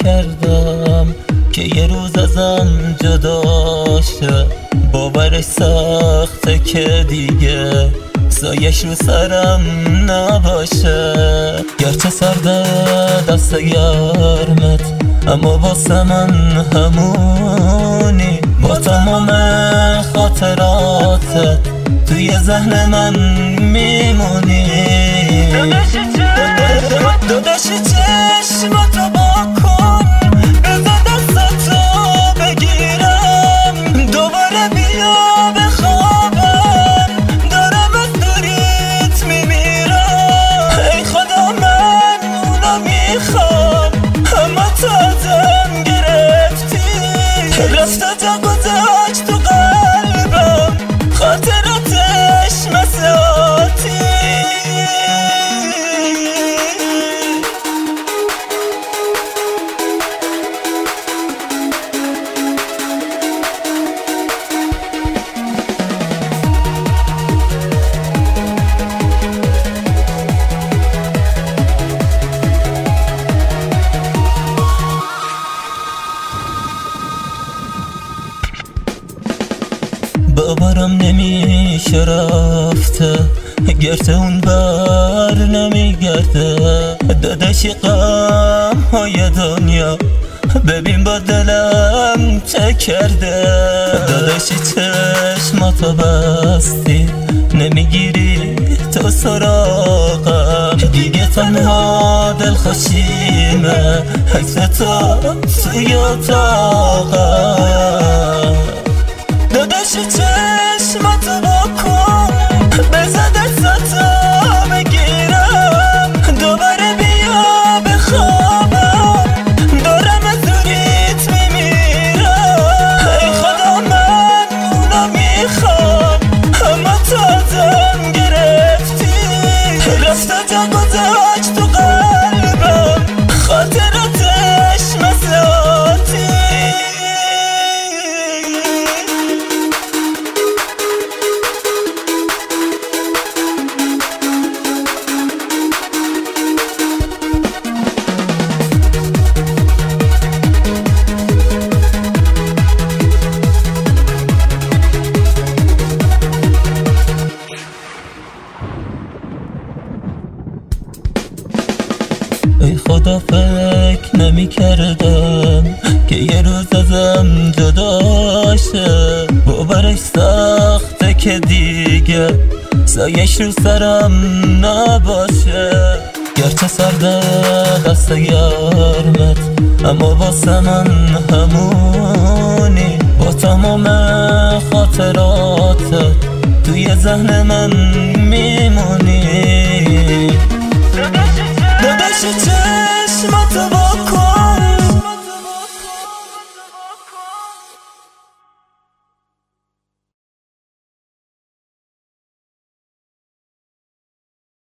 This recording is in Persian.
نمیکردم که یه روز ازم جدا شه. باورش سخته که دیگه سایش رو سرم نباشه. گرچه سرده دست گرمت اما واسه من همونی. با تمام خاطراتت توی ذهن من میمونی. داداشی چشماتو با کن بذار دستاتو بگیرم دوباره بیا بخوابم دارم از دوریت میمیرم. ای خدا من اونو میخوام اما تو ازم گرفتی. رفته جا گذاشت تو قلبم خاطراتش مثل آتی. باورم نمیشه رفته گرته اون بر نمیگرده. داداشی غم های دنیا ببین با دلم چه کرده. داداشی چشماتو بستی نمیگیری تو سراغم دیگه تنها دلخوشیمه عکس تو توی اتاقم. داداشی چشماتو بکن بذار دستاتو بگیرم دوباره بیا بخوابم دارم از دوریت میمیرم. ای خدا من اونو میخوام اما تو ازم گرفتی. رفته جا گذاشت تو قلبم خاطراتش مثل آتی. ای خدا فکر نمی کردم که یه روز ازم جدا شه. باورش سخته که دیگه سایش رو سرم نباشه. گرچه سرده دست گرمت اما واسه من همونی. با تمام خاطراتت توی ذهن من میمونی.